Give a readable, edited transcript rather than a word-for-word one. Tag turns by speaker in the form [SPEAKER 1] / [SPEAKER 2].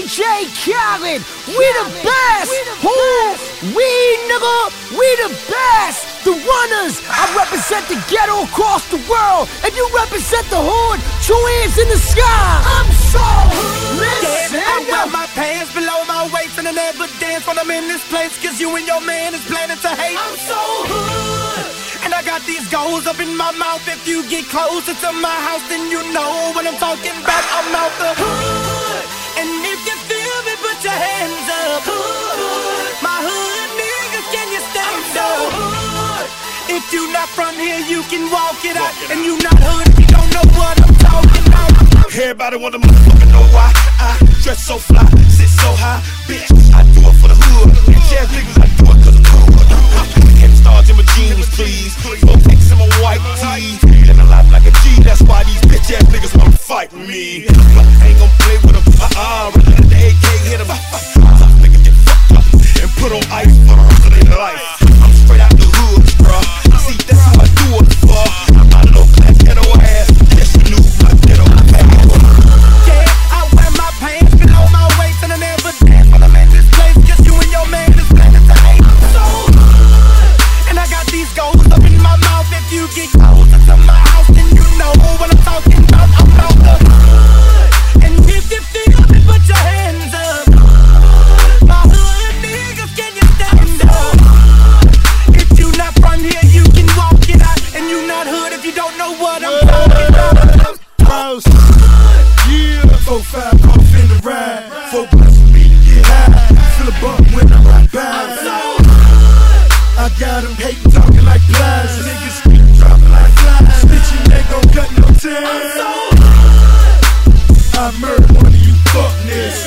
[SPEAKER 1] DJ Khaled, we the best. Who? We, nigga, we the best. The runners. I represent the ghetto across the world. If you represent the hood, 2 hands in the sky. I'm so listen.
[SPEAKER 2] I wear my pants below my waist and I never dance when I'm in this place, cause you and your man is planning to hate. I'm so hood. And I got these goals up in my mouth. If you get closer to my house, then you know what I'm talking about. I'm out the hood. And if you feel me, put your hands up. Hood. My hood niggas, can you stand up? Hood. If you not from here, you can walk it out. And you not hood if you don't know what I'm talking about.
[SPEAKER 3] Everybody wanna motherfucking know why I dress so fly, sit so high. Bitch, I do it for the hood. Bitch ass niggas, I do it cause I'm cool. Head stars in my jeans, please. 4X in my white tee. Living life like a G, that's why these bitch ass niggas wanna fight me. I ain't gon' play with them, let the AK hit them. Niggas get fucked up and put on ice for the rest of their life. I'm straight out the hood, bruh. See, that's how I do it, fuck. My little black ghetto ass, yes, you knew my ghetto ass.
[SPEAKER 2] Yeah, I wear my pants below my waist and I never dance when I'm in this place, cause you and your man is planning to hate. So good. And I got these goals up in my mouth. If you get closer to my house, then you know what I'm talking about. I'm out the hood. And if you feel me, put your hands up. My hood niggas, can you stand up? If you not from here, you can walk it out. And you not hood if you don't know what I'm talking about.
[SPEAKER 3] House. Yeah, 4-5 off in the ride. 4 blocks for me to get high. Feel a bump when I ride by. I got them hating, talking like flies. Niggas dropping like flies. Snitching ain't gon' cut no time. I murdered one of you fuck niggas.